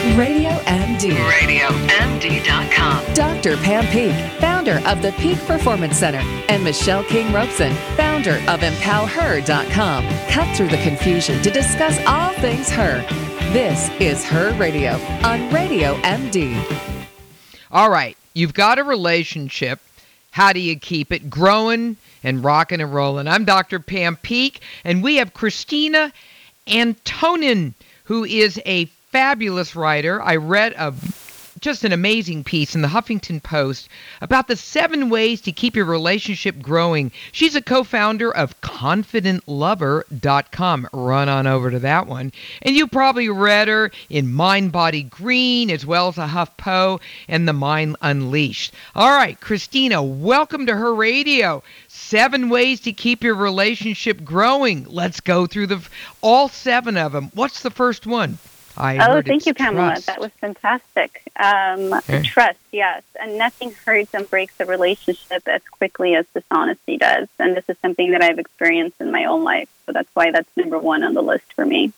Radio MD. RadioMD.com. Dr. Pam Peak, founder of the Peak Performance Center, and Michelle King-Robeson, founder of EmpowerHer.com, cut through the confusion to discuss all things her. This is Her Radio on Radio MD. All right, you've got a relationship. How do you keep it growing and rocking and rolling? I'm Dr. Pam Peak, and we have Christina Antonin, who is a fabulous writer. I read just an amazing piece in the Huffington Post about the 7 ways to keep your relationship growing. She's a co-founder of ConfidentLover.com. Run on over to that one. And you probably read her in Mind, Body, Green, as well as a HuffPo and The Mind Unleashed. All right, Christina, welcome to Her Radio. 7 ways to keep your relationship growing. Let's go through all 7 of them. What's the first one? Thank you, Pamela. Trust. That was fantastic. Trust, yes. And nothing hurts and breaks a relationship as quickly as dishonesty does. And this is something that I've experienced in my own life. So that's why that's number 1 on the list for me.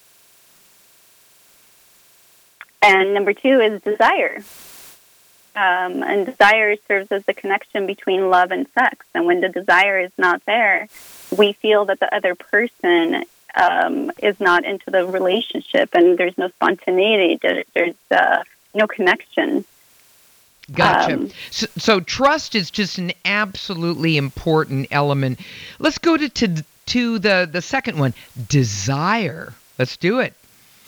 And number 2 is desire. And desire serves as the connection between love and sex. And when the desire is not there, we feel that the other person is not into the relationship, and there's no spontaneity. There's no connection. Gotcha. So trust is just an absolutely important element. Let's go to the second one, desire. Let's do it.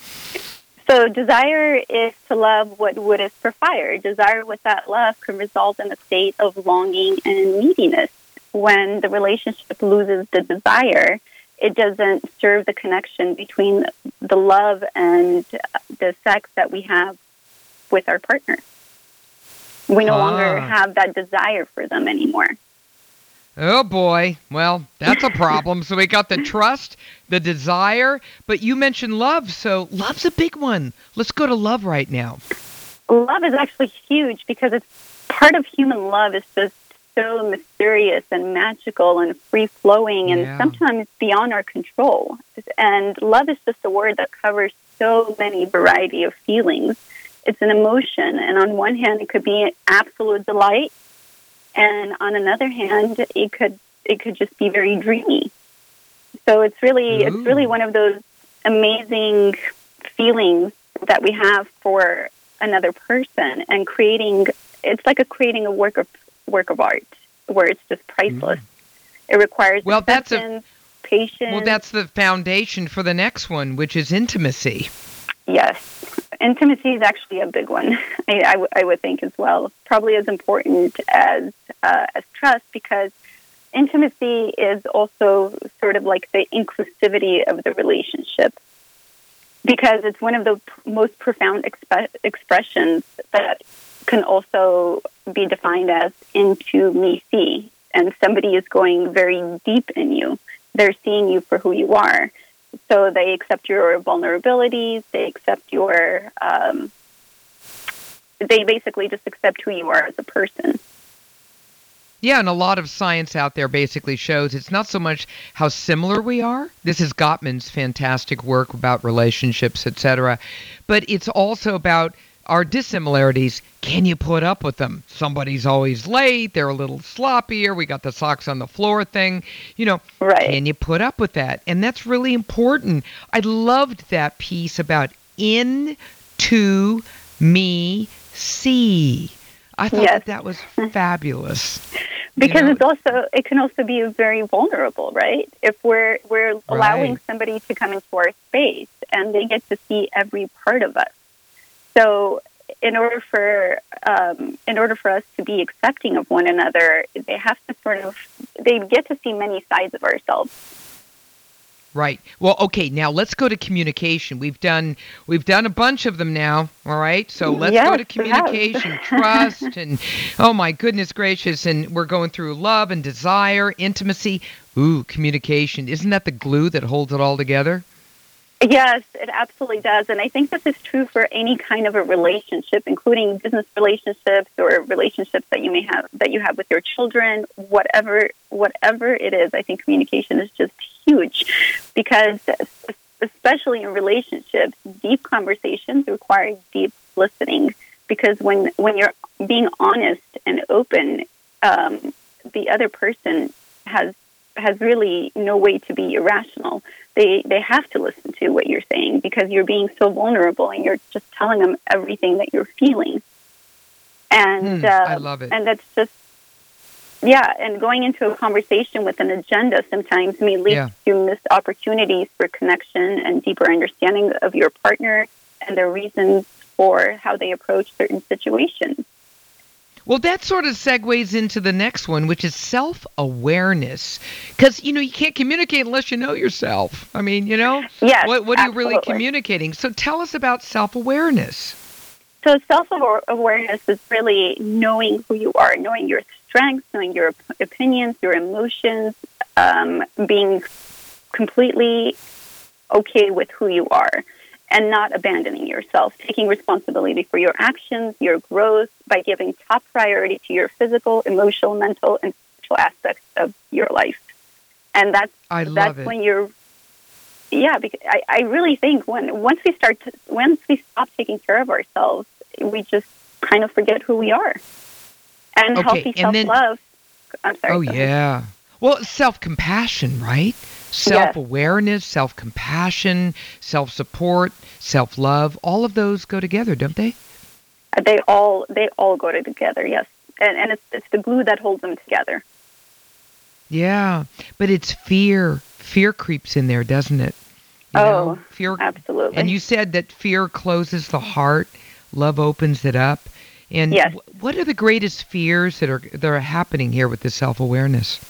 So desire is to love what wood is for fire. Desire without love can result in a state of longing and neediness. When the relationship loses the desire, it doesn't serve the connection between the love and the sex that we have with our partner. We no longer have that desire for them anymore. Oh, boy. Well, that's a problem. So we got the trust, the desire, but you mentioned love, so love's a big one. Let's go to love right now. Love is actually huge because it's part of human love is just so mysterious and magical and free-flowing and sometimes beyond our control. And love is just a word that covers so many variety of feelings. It's an emotion, and on one hand, it could be absolute delight, and on another hand, it could just be very dreamy. So it's really one of those amazing feelings that we have for another person, and it's like creating a work of art where it's just priceless. It requires acceptance, patience. Well, that's the foundation for the next one, which is intimacy. Yes. Intimacy is actually a big one, I would think as well. Probably as important as trust, because intimacy is also sort of like the inclusivity of the relationship, because it's one of the most profound expressions that can also be defined as intimacy. And somebody is going very deep in you. They're seeing you for who you are. So they accept your vulnerabilities. They accept they basically just accept who you are as a person. Yeah, and a lot of science out there basically shows it's not so much how similar we are. This is Gottman's fantastic work about relationships, etc. But it's also about our dissimilarities. Can you put up with them? Somebody's always late. They're a little sloppier. We got the socks on the floor thing. Right. Can you put up with that? And that's really important. I loved that piece about in-to-me-see. I thought that was fabulous. Because it can also be very vulnerable, right? If we're allowing somebody to come into our space and they get to see every part of us. So in order for us to be accepting of one another, they get to see many sides of ourselves. Right. Well, okay, now let's go to communication. We've done a bunch of them now, all right? So let's go to communication, trust, and oh my goodness gracious, and we're going through love and desire, intimacy. Ooh, communication. Isn't that the glue that holds it all together? Yes, it absolutely does. And I think this is true for any kind of a relationship, including business relationships or relationships that you have with your children, whatever it is. I think communication is just huge because especially in relationships, deep conversations require deep listening, because when you're being honest and open, the other person has really no way to be irrational. They have to listen to what you're saying, because you're being so vulnerable and you're just telling them everything that you're feeling. And I love it. And that's just, yeah, and going into a conversation with an agenda sometimes may lead to missed opportunities for connection and deeper understanding of your partner and their reasons for how they approach certain situations. Well, that sort of segues into the next one, which is self-awareness. Because, you can't communicate unless you know yourself. I mean, yes, what are you really communicating? So tell us about self-awareness. So self-awareness is really knowing who you are, knowing your strengths, knowing your opinions, your emotions, being completely okay with who you are, and not abandoning yourself, taking responsibility for your actions, your growth, by giving top priority to your physical, emotional, mental, and spiritual aspects of your life. And that's when you're, because I really think once we stop taking care of ourselves, we just kind of forget who we are. And healthy self-love. I'm sorry. Oh, yeah. Well, self-compassion, right? Self-awareness, self-compassion, self-support, self-love, all of those go together, don't they? They all go together, yes. And it's the glue that holds them together. Yeah, but it's fear. Fear creeps in there, doesn't it? Fear, absolutely. And you said that fear closes the heart, love opens it up. And what are the greatest fears that are happening here with the self-awareness?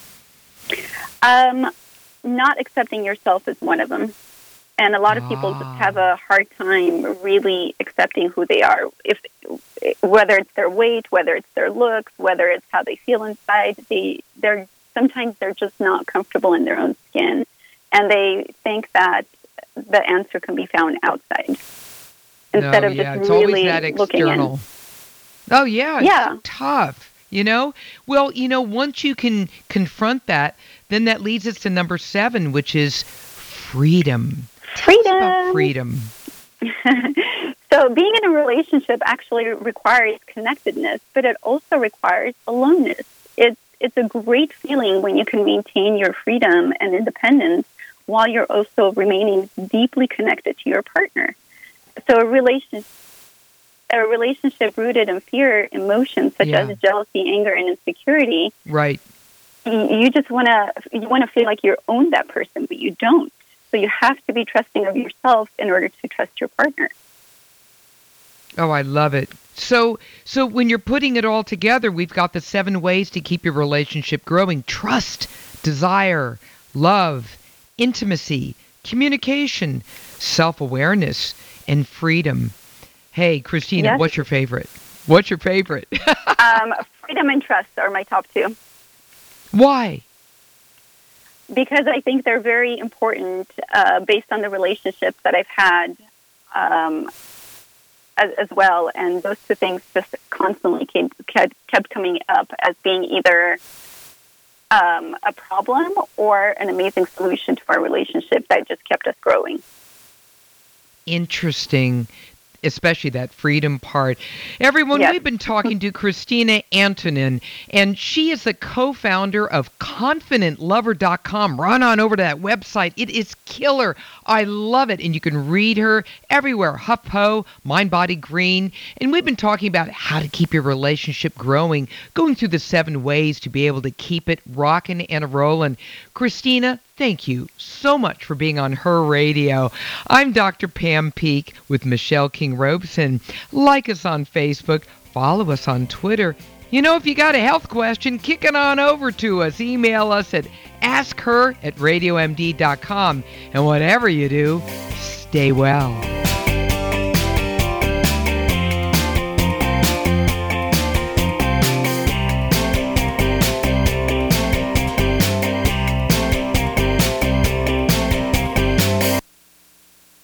Not accepting yourself is one of them. And a lot of people just have a hard time really accepting who they are. Whether it's their weight, whether it's their looks, whether it's how they feel inside, sometimes they're just not comfortable in their own skin. And they think that the answer can be found outside instead of just really looking in. Oh, yeah. It's tough, Well, once you can confront that, then that leads us to number 7, which is freedom. Tell us about freedom. So being in a relationship actually requires connectedness, but it also requires aloneness. It's a great feeling when you can maintain your freedom and independence while you're also remaining deeply connected to your partner. So a relationship rooted in fear, emotions such as jealousy, anger, and insecurity. Right. You just want to feel like you own that person, but you don't. So you have to be trusting of yourself in order to trust your partner. Oh, I love it. So when you're putting it all together, we've got the 7 ways to keep your relationship growing: trust, desire, love, intimacy, communication, self-awareness, and freedom. Hey, Christina, what's your favorite? Freedom and trust are my top 2. Why? Because I think they're very important based on the relationships that I've had as well. And those 2 things just constantly kept coming up as being either a problem or an amazing solution to our relationship that just kept us growing. Interesting. Especially that freedom part. Everyone, we've been talking to Christina Antonin, and she is the co-founder of ConfidentLover.com. Run on over to that website. It is killer. I love it. And you can read her everywhere. HuffPo, Mind Body Green. And we've been talking about how to keep your relationship growing, going through the 7 ways to be able to keep it rocking and rolling. Christina, thank you so much for being on Her Radio. I'm Dr. Pam Peeke with Michelle King-Robeson. Like us on Facebook. Follow us on Twitter. If you got a health question, kick it on over to us. Email us at askher@radiomd.com. And whatever you do, stay well.